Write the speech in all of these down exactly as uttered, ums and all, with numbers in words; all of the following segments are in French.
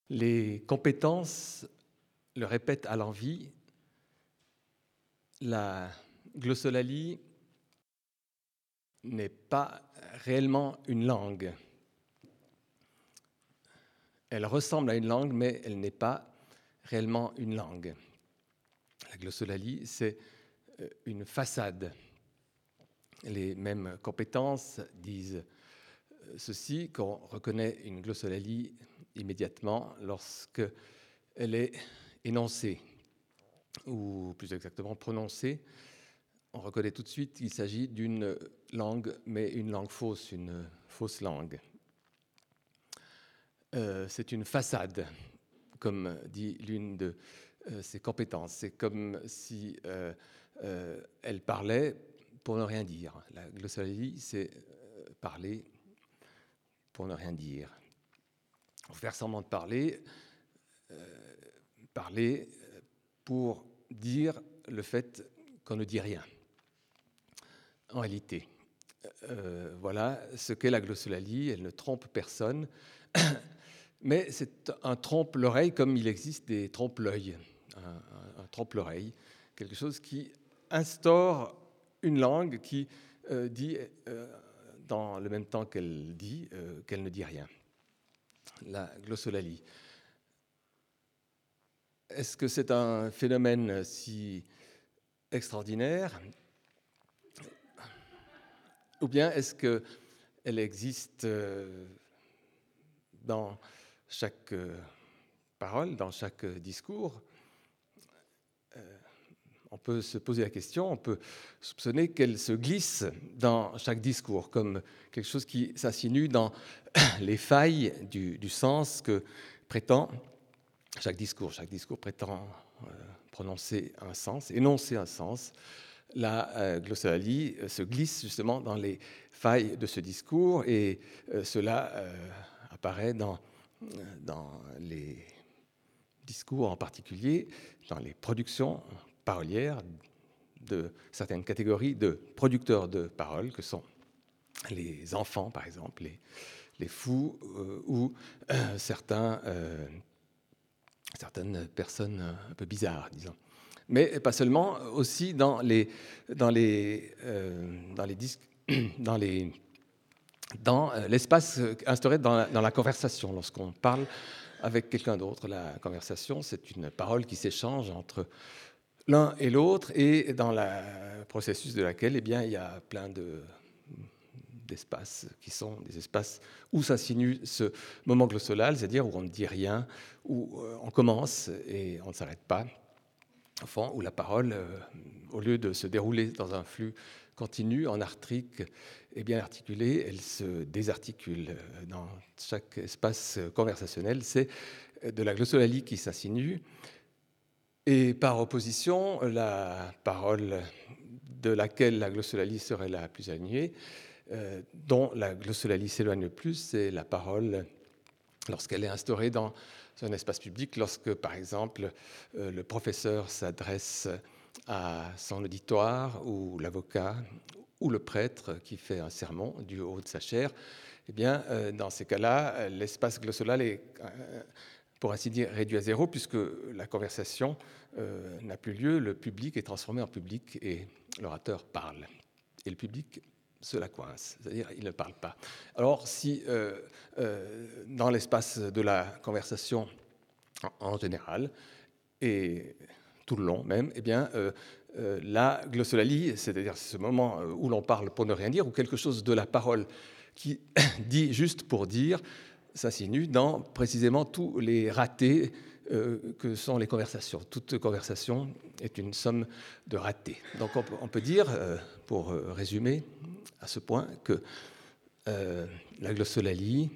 Les compétences le répètent à l'envi. La glossolalie n'est pas réellement une langue. Elle ressemble à une langue, mais elle n'est pas réellement une langue. La glossolalie, c'est une façade. Les mêmes compétences disent ceci, qu'on reconnaît une glossolalie immédiatement lorsqu'elle est énoncée, ou plus exactement prononcée. On reconnaît tout de suite qu'il s'agit d'une langue, mais une langue fausse, une fausse langue. Euh, c'est une façade, comme dit l'une de euh, ses compétences. C'est comme si euh, euh, elle parlait pour ne rien dire. La glossolalie, c'est euh, parler pour ne rien dire. Faire semblant de parler, euh, parler pour dire le fait qu'on ne dit rien. En réalité, euh, voilà ce qu'est la glossolalie. Elle ne trompe personne, mais c'est un trompe-l'oreille comme il existe des trompe-l'œil. Un, un, un trompe-l'oreille, quelque chose qui instaure une langue qui euh, dit, euh, dans le même temps qu'elle dit, euh, qu'elle ne dit rien. La glossolalie. Est-ce que c'est un phénomène si extraordinaire ? Ou bien est-ce qu'elle existe dans chaque parole, dans chaque discours ? On peut se poser la question, on peut soupçonner qu'elle se glisse dans chaque discours, comme quelque chose qui s'insinue dans les failles du, du sens que prétend chaque discours. Chaque discours prétend euh, prononcer un sens, énoncer un sens. La euh, glossolalie euh, se glisse justement dans les failles de ce discours et euh, cela euh, apparaît dans, dans les discours en particulier, dans les productions parolières de certaines catégories de producteurs de paroles que sont les enfants par exemple, les, les fous euh, ou euh, certains, euh, certaines personnes un peu bizarres, disons. Mais pas seulement, aussi dans les, dans les, euh, dans les disques, dans les, dans l'espace instauré dans la, dans la conversation. Lorsqu'on parle avec quelqu'un d'autre, la conversation, c'est une parole qui s'échange entre l'un et l'autre, et dans le processus de laquelle, eh bien, il y a plein de, d'espaces qui sont des espaces où s'insinue ce moment glossolal, c'est-à-dire où on ne dit rien, où on commence et on ne s'arrête pas. Enfin, où la parole, euh, au lieu de se dérouler dans un flux continu, en artrique et bien articulé, elle se désarticule. Dans chaque espace conversationnel, c'est de la glossolalie qui s'insinue. Et par opposition, la parole de laquelle la glossolalie serait la plus éloignée, euh, dont la glossolalie s'éloigne le plus, c'est la parole lorsqu'elle est instaurée dans un espace public, lorsque, par exemple, euh, le professeur s'adresse à son auditoire, ou l'avocat, ou le prêtre qui fait un sermon du haut de sa chaire, eh bien, euh, dans ces cas-là, l'espace glossolal est, euh, pour ainsi dire, réduit à zéro, puisque la conversation euh, n'a plus lieu, le public est transformé en public et l'orateur parle. Et le public cela coince, c'est-à-dire il ne parle pas. Alors si euh, euh, dans l'espace de la conversation en, en général, et tout le long même, eh bien, euh, euh, la glossolalie, c'est-à-dire ce moment où l'on parle pour ne rien dire, ou quelque chose de la parole qui dit juste pour dire, s'insinue dans précisément tous les ratés euh, que sont les conversations. Toute conversation est une somme de ratés. Donc on peut, on peut dire, euh, pour euh, résumer à ce point, que euh, la glossolalie,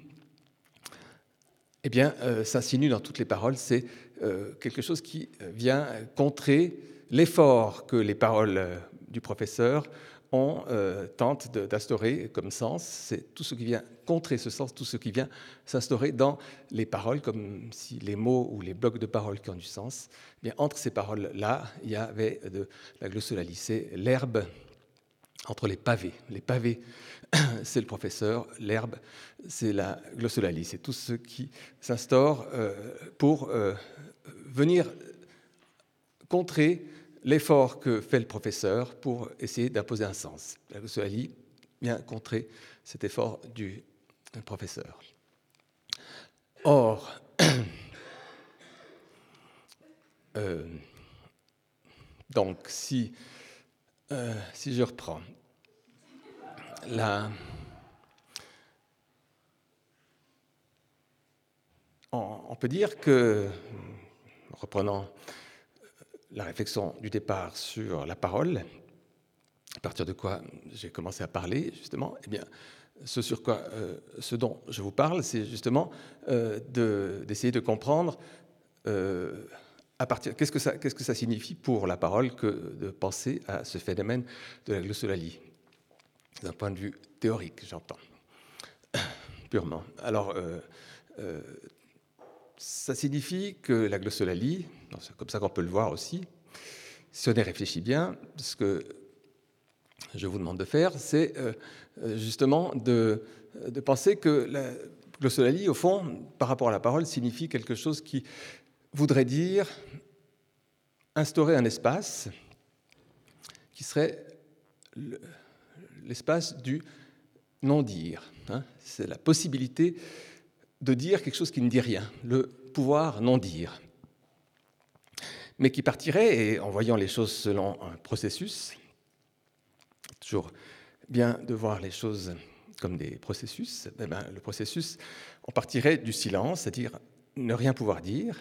eh bien, euh, s'insinue dans toutes les paroles. C'est euh, quelque chose qui vient contrer l'effort que les paroles euh, du professeur on euh, tente de, d'instaurer comme sens. C'est tout ce qui vient contrer ce sens, tout ce qui vient s'instaurer dans les paroles, comme si les mots ou les blocs de paroles qui ont du sens, eh bien, entre ces paroles-là, il y avait de la glossolalie. C'est l'herbe entre les pavés. Les pavés, c'est le professeur, l'herbe, c'est la glossolalie. C'est tout ce qui s'instaure euh, pour euh, venir contrer l'effort que fait le professeur pour essayer d'imposer un sens. La glossolalie vient contrer cet effort du professeur. Or, euh, donc si, euh, si je reprends, la, on, on peut dire que, reprenant la réflexion du départ sur la parole, à partir de quoi j'ai commencé à parler, justement, eh bien, ce, sur quoi, euh, ce dont je vous parle, c'est justement euh, de, d'essayer de comprendre euh, à partir, qu'est-ce que ça, qu'est-ce que ça signifie pour la parole que de penser à ce phénomène de la glossolalie, d'un point de vue théorique, j'entends, purement. Alors, euh, euh, ça signifie que la glossolalie, c'est comme ça qu'on peut le voir aussi, si on y réfléchit bien, ce que je vous demande de faire, c'est euh, justement de, de penser que la glossolalie, au fond, par rapport à la parole, signifie quelque chose qui voudrait dire instaurer un espace qui serait le, l'espace du non-dire. Hein. C'est la possibilité de dire quelque chose qui ne dit rien, le pouvoir non-dire, mais qui partirait, et en voyant les choses selon un processus, toujours bien de voir les choses comme des processus, eh bien, le processus, on partirait du silence, c'est-à-dire ne rien pouvoir dire,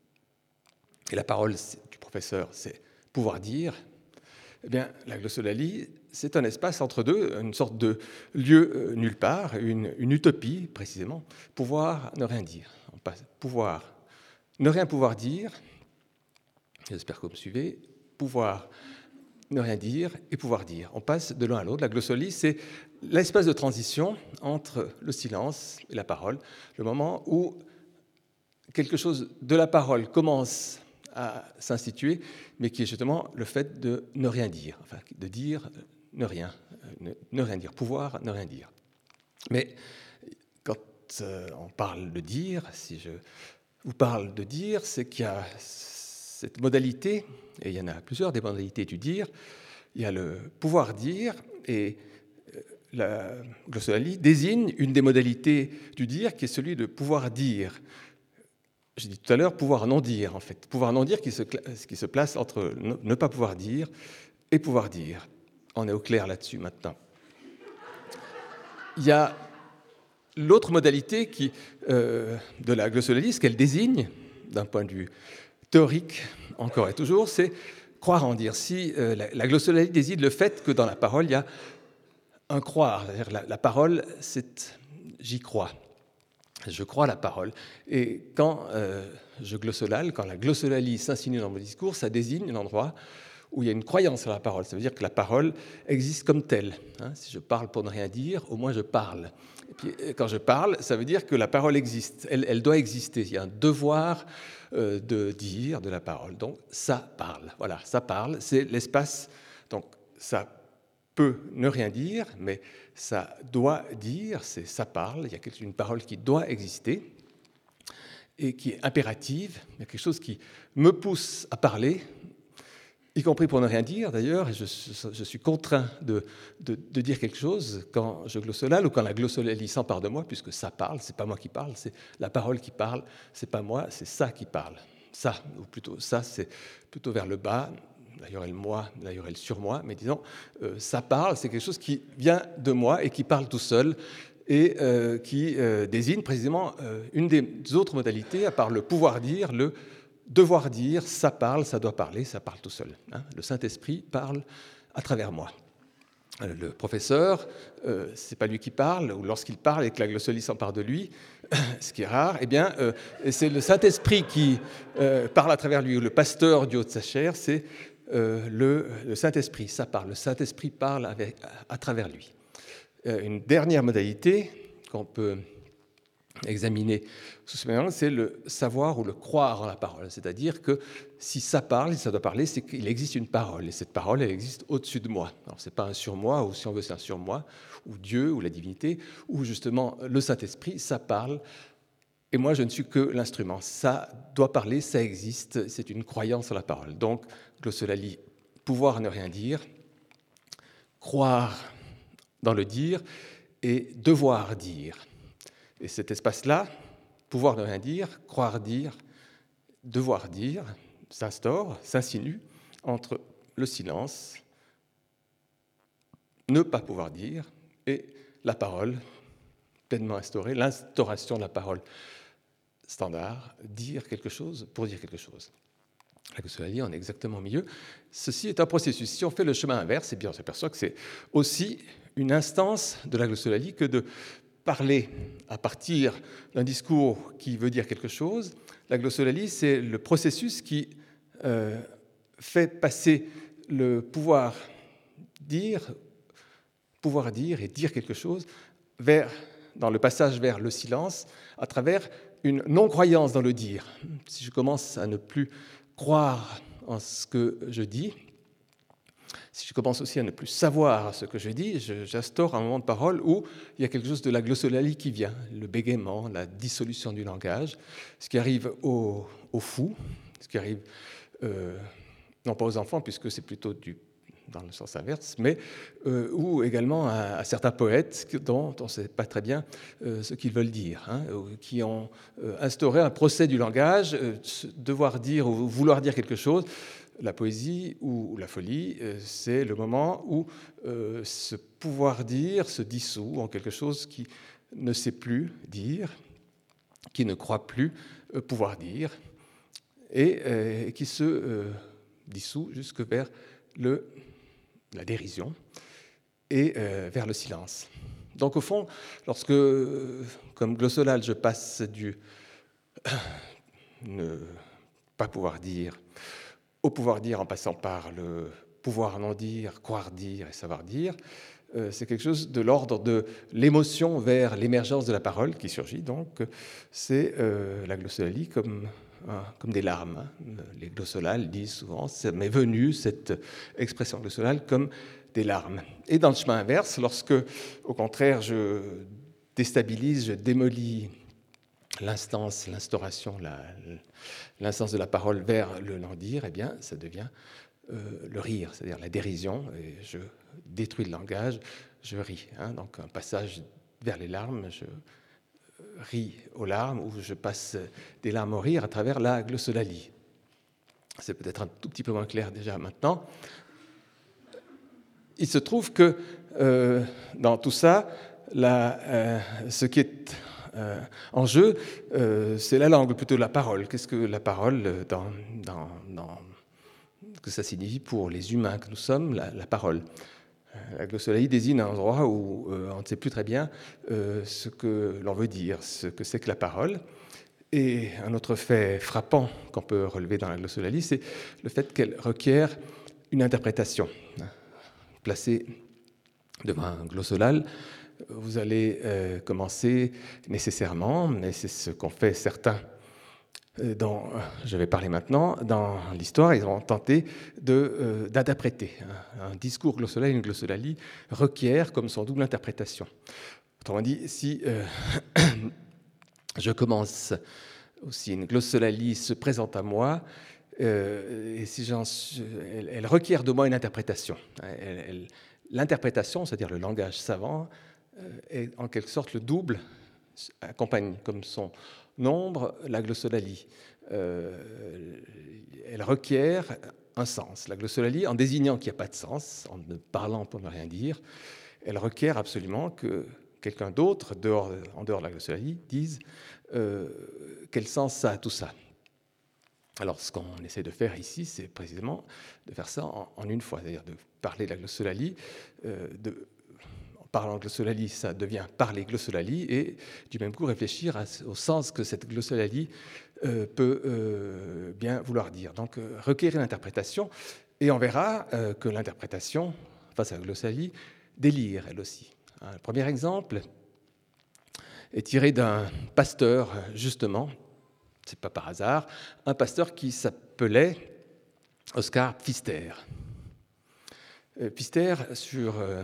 et la parole du professeur, c'est pouvoir dire. Eh bien, la glossolalie, c'est un espace entre deux, une sorte de lieu euh, nulle part, une, une utopie précisément, pouvoir ne rien dire. On passe pouvoir ne rien pouvoir dire, j'espère que vous me suivez, pouvoir ne rien dire et pouvoir dire. On passe de l'un à l'autre. La glossolalie, c'est l'espace de transition entre le silence et la parole, le moment où quelque chose de la parole commence à s'instituer, mais qui est justement le fait de ne rien dire, enfin de dire ne rien, ne, ne rien dire, pouvoir ne rien dire. Mais quand euh, on parle de dire, si je vous parle de dire, c'est qu'il y a cette modalité, et il y en a plusieurs des modalités du dire, il y a le pouvoir dire, et la glossolalie désigne une des modalités du dire qui est celui de pouvoir dire. J'ai dit tout à l'heure pouvoir non dire, en fait. Pouvoir non dire qui se, qui se place entre ne pas pouvoir dire et pouvoir dire. On est au clair là-dessus maintenant. Il y a l'autre modalité qui, euh, de la glossolalie, ce qu'elle désigne, d'un point de vue théorique, encore et toujours, c'est croire en dire. Si euh, la, la glossolalie désigne le fait que dans la parole, il y a un croire. C'est-à-dire la, la parole, c'est j'y crois. Je crois à la parole. Et quand euh, je glossolale, quand la glossolalie s'insinue dans mon discours, ça désigne un endroit où il y a une croyance à la parole. Ça veut dire que la parole existe comme telle. Hein. Si je parle pour ne rien dire, au moins je parle. Et puis quand je parle, ça veut dire que la parole existe. Elle, elle doit exister. Il y a un devoir euh, de dire de la parole. Donc ça parle. Voilà, ça parle. C'est l'espace. Donc ça peut ne rien dire, mais ça doit dire, c'est ça parle, il y a une parole qui doit exister et qui est impérative, il y a quelque chose qui me pousse à parler, y compris pour ne rien dire d'ailleurs, et je, je suis contraint de, de, de dire quelque chose quand je glossolale ou quand la glossolalie s'empare de moi, puisque ça parle, c'est pas moi qui parle, c'est la parole qui parle, c'est pas moi, c'est ça qui parle. Ça, ou plutôt ça, c'est plutôt vers le bas. D'ailleurs, elle moi, d'ailleurs, elle sur moi, mais disons, euh, ça parle, c'est quelque chose qui vient de moi et qui parle tout seul et euh, qui euh, désigne précisément euh, une des autres modalités, à part le pouvoir dire, le devoir dire, ça parle, ça doit parler, ça parle tout seul. Hein. Le Saint-Esprit parle à travers moi. Le professeur, euh, c'est pas lui qui parle, ou lorsqu'il parle et que la glossolalie s'empare de lui, ce qui est rare, eh bien, euh, c'est le Saint-Esprit qui euh, parle à travers lui, ou le pasteur du haut de sa chair, c'est Euh, le, le Saint-Esprit, ça parle. Le Saint-Esprit parle avec, à, à travers lui. Euh, une dernière modalité qu'on peut examiner sous ce angle, c'est le savoir ou le croire en la parole. C'est-à-dire que si ça parle, si ça doit parler, c'est qu'il existe une parole. Et cette parole, elle existe au-dessus de moi. Alors, ce n'est pas un surmoi, ou si on veut, c'est un surmoi, ou Dieu, ou la divinité, ou justement le Saint-Esprit, ça parle. Et moi, je ne suis que l'instrument. Ça doit parler, ça existe, c'est une croyance en la parole. Donc, glossolalie, pouvoir ne rien dire, croire dans le dire, et devoir dire. Et cet espace-là, pouvoir ne rien dire, croire dire, devoir dire, s'instaure, s'insinue entre le silence, ne pas pouvoir dire, et la parole pleinement instaurée, l'instauration de la parole standard, dire quelque chose pour dire quelque chose. La glossolalie en est exactement au milieu. Ceci est un processus. Si on fait le chemin inverse, eh bien on s'aperçoit que c'est aussi une instance de la glossolalie que de parler à partir d'un discours qui veut dire quelque chose. La glossolalie, c'est le processus qui euh, fait passer le pouvoir dire, pouvoir dire et dire quelque chose vers, dans le passage vers le silence, à travers une non-croyance dans le dire. Si je commence à ne plus croire en ce que je dis, si je commence aussi à ne plus savoir ce que je dis, j'instaure un moment de parole où il y a quelque chose de la glossolalie qui vient, le bégaiement, la dissolution du langage, ce qui arrive aux, aux fous, ce qui arrive, euh, non pas aux enfants, puisque c'est plutôt du, dans le sens inverse, mais euh, ou également à, à certains poètes dont on ne sait pas très bien euh, ce qu'ils veulent dire, hein, qui ont euh, instauré un procès du langage, euh, devoir dire ou vouloir dire quelque chose. La poésie ou la folie, c'est le moment où euh, ce pouvoir dire se dissout en quelque chose qui ne sait plus dire, qui ne croit plus euh, pouvoir dire, et euh, qui se euh, dissout jusque vers le, la dérision et euh, vers le silence. Donc au fond, lorsque, comme glossolal, je passe du ne pas pouvoir dire au pouvoir dire en passant par le pouvoir non dire, croire dire et savoir dire, euh, c'est quelque chose de l'ordre de l'émotion vers l'émergence de la parole qui surgit. Donc, c'est euh, la glossolalie comme, hein, comme des larmes. Hein. Les glossolales disent souvent, ça m'est venu, cette expression glossolale, comme des larmes. Et dans le chemin inverse, lorsque, au contraire, je déstabilise, je démolis l'instance, l'instauration, la, l'instance de la parole vers le non-dire, eh bien, ça devient euh, le rire, c'est-à-dire la dérision. Et je détruis le langage, je ris. Hein, donc, un passage vers les larmes, je ris aux larmes, ou je passe des larmes au rire à travers la glossolalie. C'est peut-être un tout petit peu moins clair déjà maintenant. Il se trouve que euh, dans tout ça, la, euh, ce qui est Euh, en jeu, euh, c'est la langue, plutôt la parole. Qu'est-ce que la parole, dans, dans, dans, que ça signifie pour les humains que nous sommes, la, la parole. Euh, la glossolalie désigne un endroit où euh, on ne sait plus très bien euh, ce que l'on veut dire, ce que c'est que la parole. Et un autre fait frappant qu'on peut relever dans la glossolalie, c'est le fait qu'elle requiert une interprétation. Placée devant un glossolal, vous allez euh, commencer nécessairement, mais c'est ce qu'ont fait certains, euh, dans, je vais parler maintenant, dans l'histoire, ils ont tenté de, euh, d'interpréter. Un discours glossolal, une glossolalie, requiert comme son double interprétation. Autrement dit, si euh, je commence, ou si une glossolalie se présente à moi, euh, et si j'en, elle, elle requiert de moi une interprétation. Elle, elle, l'interprétation, c'est-à-dire le langage savant, est en quelque sorte le double, accompagne comme son nombre la glossolalie. Euh, elle requiert un sens. La glossolalie, en désignant qu'il n'y a pas de sens, en ne parlant pour ne rien dire, elle requiert absolument que quelqu'un d'autre, dehors, en dehors de la glossolalie, dise euh, quel sens ça a tout ça. Alors, ce qu'on essaie de faire ici, c'est précisément de faire ça en, en une fois, c'est-à-dire de parler de la glossolalie, euh, de parlant glossolalie, ça devient parler glossolalie, et du même coup réfléchir à, au sens que cette glossolalie euh, peut euh, bien vouloir dire. Donc euh, requérir une interprétation, et on verra euh, que l'interprétation, face à la glossolalie, délire elle aussi. Un premier exemple, est tiré d'un pasteur, justement, c'est pas par hasard, un pasteur qui s'appelait Oskar Pfister. Euh, Pfister, sur euh,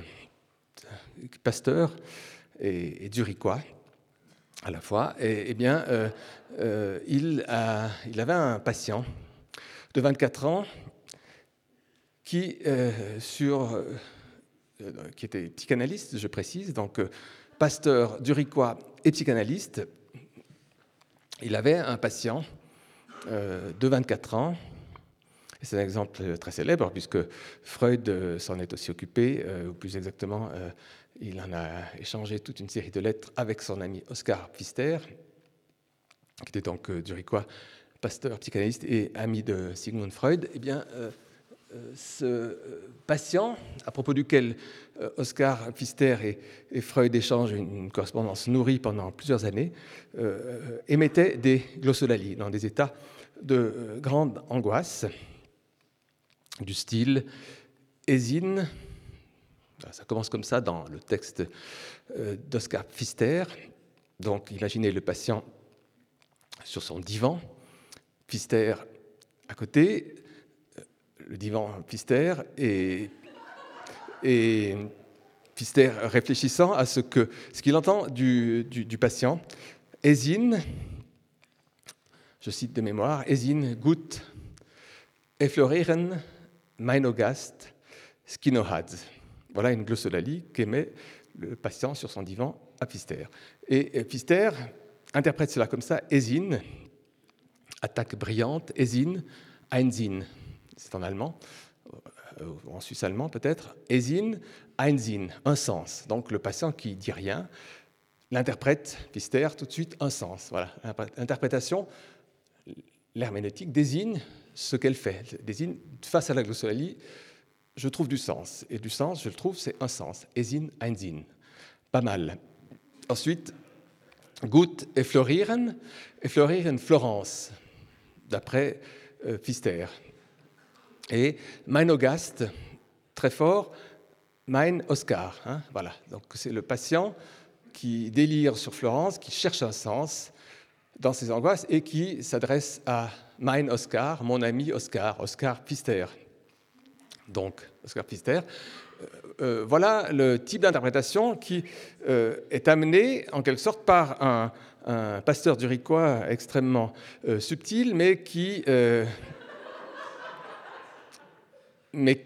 pasteur et, et zurichois à la fois, et, et bien, euh, euh, il, a, il avait un patient de vingt-quatre ans qui, euh, sur, euh, qui était psychanalyste, je précise, donc euh, pasteur zurichois et psychanalyste. Il avait un patient euh, de vingt-quatre ans. C'est un exemple très célèbre puisque Freud s'en est aussi occupé, euh, ou plus exactement, euh, il en a échangé toute une série de lettres avec son ami Oskar Pfister, qui était donc euh, zurichois, pasteur, psychanalyste et ami de Sigmund Freud. Eh bien, euh, euh, ce patient, à propos duquel euh, Oskar Pfister et, et Freud échangent une, une correspondance nourrie pendant plusieurs années, euh, émettait des glossolalies dans des états de euh, grande angoisse, du style Hésine, ça commence comme ça dans le texte d'Oskar Pfister. Donc imaginez le patient sur son divan, Pfister à côté, le divan Pfister, et, et Pfister réfléchissant à ce que ce qu'il entend du, du, du patient. Hésine, je cite de mémoire, Hésine gut effleurieren Meinogast Skinohad. Voilà une glossolalie qu'émet le patient sur son divan à Pfister. Et Pfister interprète cela comme ça, Hésine, attaque brillante, Hésine, Einsinn, c'est en allemand, ou en suisse allemand peut-être, Hésine, Einsinn, un sens. Donc le patient qui dit rien, l'interprète, Pfister, tout de suite un sens. Voilà, l'interprétation, l'herméneutique désigne ce qu'elle fait, désigne face à la glossolalie, je trouve du sens. Et du sens, je le trouve, c'est un sens. Hésine, Einsinn. Pas mal. Ensuite, gut effleurieren, effleurieren Florence, d'après euh, Pfister. Et Meinogast, très fort, mein Oskar. Hein, voilà. Donc c'est le patient qui délire sur Florence, qui cherche un sens dans ses angoisses et qui s'adresse à mein Oskar, mon ami Oskar, Oskar Pfister. Donc, Oskar Pfister. Euh, euh, voilà le type d'interprétation qui euh, est amené en quelque sorte par un, un pasteur zurichois extrêmement euh, subtil, mais qui, euh, mais,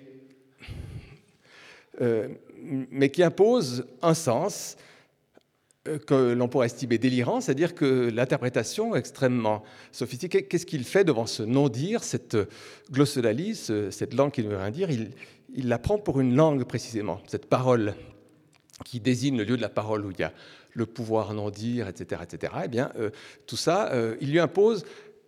euh, mais qui impose un sens que l'on pourrait estimer délirant, c'est-à-dire que l'interprétation extrêmement sophistiquée, qu'est-ce qu'il fait devant ce non-dire, cette glossolalie, cette langue qui ne veut rien dire, il, il la prend pour une langue précisément, cette parole qui désigne le lieu de la parole où il y a le pouvoir non-dire, et cetera, et cetera. Eh bien, euh, tout ça, euh, il lui impose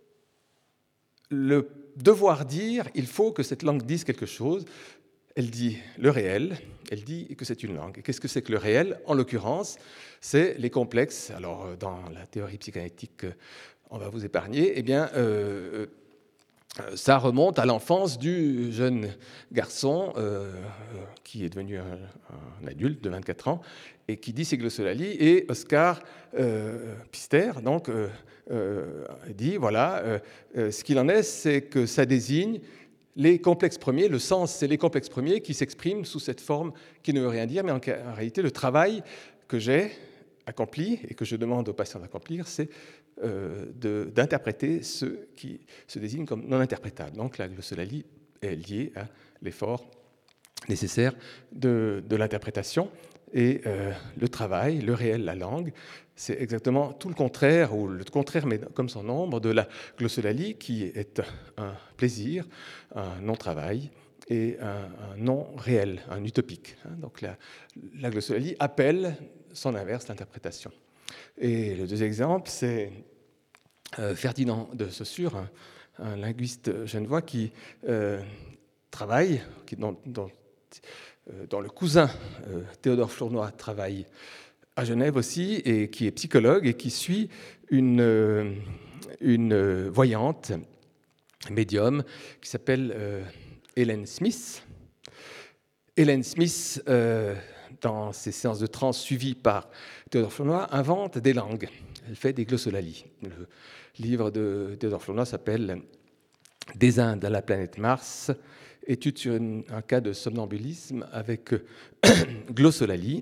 le devoir dire, il faut que cette langue dise quelque chose. Elle dit le réel, elle dit que c'est une langue. Et qu'est-ce que c'est que le réel? En l'occurrence, c'est les complexes. Alors, dans la théorie psychanalytique, on va vous épargner. Eh bien, euh, ça remonte à l'enfance du jeune garçon euh, qui est devenu un, un adulte de vingt-quatre ans et qui dit ces glossolalies. Et Oskar euh, Pfister, donc, euh, euh, dit, voilà, euh, ce qu'il en est, c'est que ça désigne les complexes premiers, le sens, c'est les complexes premiers qui s'expriment sous cette forme qui ne veut rien dire, mais en, en réalité, le travail que j'ai accompli et que je demande aux patients d'accomplir, c'est euh, de, d'interpréter ce qui se désigne comme non interprétable. Donc la glossolalie est liée à l'effort nécessaire de, de l'interprétation et euh, le travail, le réel, la langue, c'est exactement tout le contraire, ou le contraire, mais comme son nombre, de la glossolalie qui est un plaisir, un non-travail et un, un non-réel, un utopique. Donc la, la glossolalie appelle son inverse, l'interprétation. Et le deuxième exemple, c'est euh, Ferdinand de Saussure, un, un linguiste genevois qui euh, travaille, qui, dont, dont, euh, dont le cousin euh, Théodore Flournoy travaille à Genève aussi, et qui est psychologue et qui suit une, une voyante médium qui s'appelle euh, Hélène Smith. Hélène Smith, euh, dans ces séances de trance suivies par Théodore Flournoy, invente des langues. Elle fait des glossolalies. Le livre de Théodore Flournoy s'appelle « Des Indes à la planète Mars, étude sur une, un cas de somnambulisme avec glossolalie ».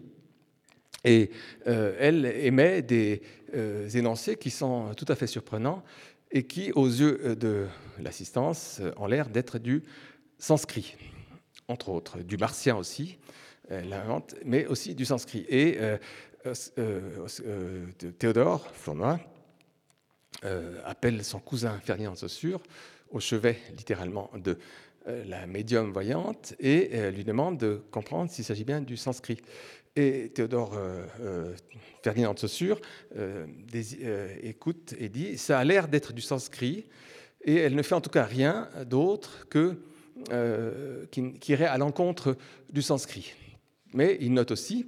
Et euh, elle émet des euh, énoncés qui sont tout à fait surprenants et qui, aux yeux de l'assistance, ont l'air d'être du sanskrit, entre autres, du martien aussi, elle invente, mais aussi du sanskrit. Et euh, euh, euh, Théodore Flournoy euh, appelle son cousin Ferdinand de Saussure au chevet, littéralement, de euh, la médium voyante et euh, lui demande de comprendre s'il s'agit bien du sanskrit. Et Théodore euh, euh, Ferdinand de Saussure euh, des, euh, écoute et dit « ça a l'air d'être du sanskrit » et elle ne fait en tout cas rien d'autre que euh, qui, qui irait à l'encontre du sanskrit. Mais il note aussi,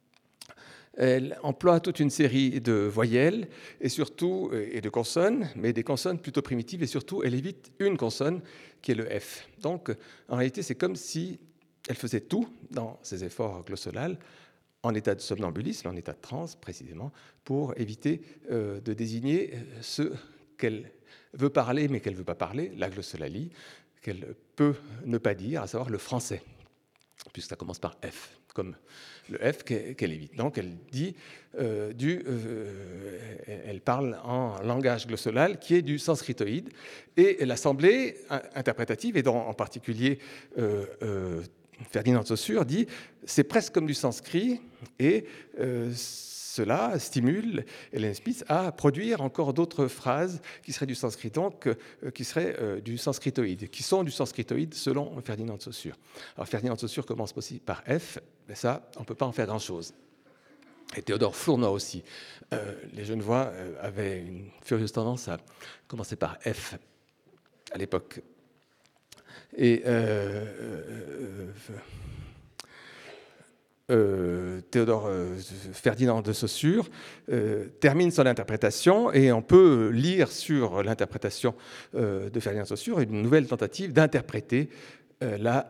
elle emploie toute une série de voyelles et surtout et de consonnes, mais des consonnes plutôt primitives et surtout elle évite une consonne qui est le F. Donc en réalité c'est comme si elle faisait tout dans ses efforts glossolales en état de somnambulisme, en état de transe précisément, pour éviter euh, de désigner ce qu'elle veut parler mais qu'elle ne veut pas parler, la glossolalie, qu'elle peut ne pas dire, à savoir le français, puisque ça commence par F, comme le F qu'elle évite. Donc elle dit euh, du, euh, elle parle en langage glossolal qui est du sanskritoïde, et l'assemblée interprétative, et dont en particulier euh, euh, Ferdinand de Saussure dit c'est presque comme du sanskrit, et euh, cela stimule Hélène Smith à produire encore d'autres phrases qui seraient du sanskrit, donc euh, qui seraient euh, du sanskritoïde, qui sont du sanskritoïde selon Ferdinand de Saussure. Alors Ferdinand de Saussure commence aussi par F, mais ça, on ne peut pas en faire grand-chose. Et Théodore Flournoy aussi. Euh, les Genevois euh, avaient une furieuse tendance à commencer par F à l'époque. Et euh, euh, euh, Théodore euh, Ferdinand de Saussure euh, termine son interprétation, et on peut lire sur l'interprétation euh, de Ferdinand de Saussure une nouvelle tentative d'interpréter euh, la,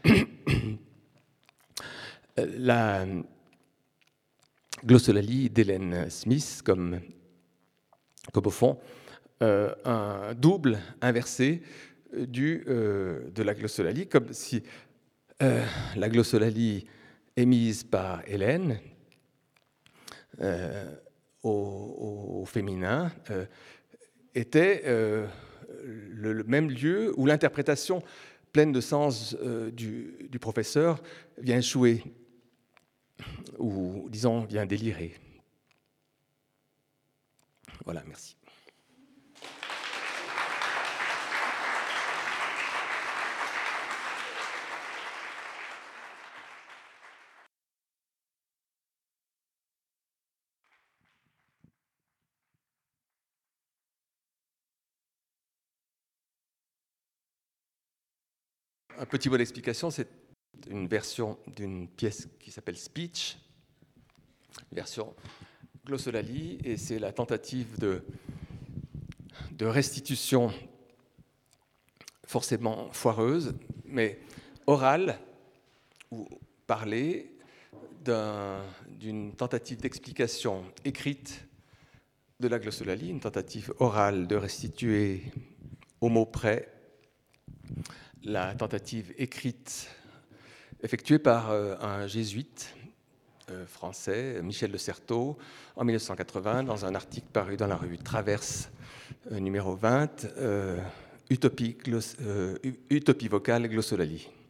la glossolalie d'Hélène Smith comme, comme au fond euh, un double inversé du, euh, de la glossolalie, comme si euh, la glossolalie émise par Hélène euh, au, au féminin euh, était euh, le, le même lieu où l'interprétation pleine de sens euh, du, du professeur vient échouer, ou disons vient délirer. Voilà, merci. Un petit mot d'explication, c'est une version d'une pièce qui s'appelle Speech, version glossolalie, et c'est la tentative de, de restitution forcément foireuse, mais orale ou parlée, d'un, d'une tentative d'explication écrite de la glossolalie, une tentative orale de restituer au mot près la tentative écrite effectuée par euh, un jésuite euh, français, Michel de Certeau, en mille neuf cent quatre-vingts, dans un article paru dans la revue Traverse, euh, numéro vingt, euh, Utopie, gloss, euh, Utopie vocale glossolalie.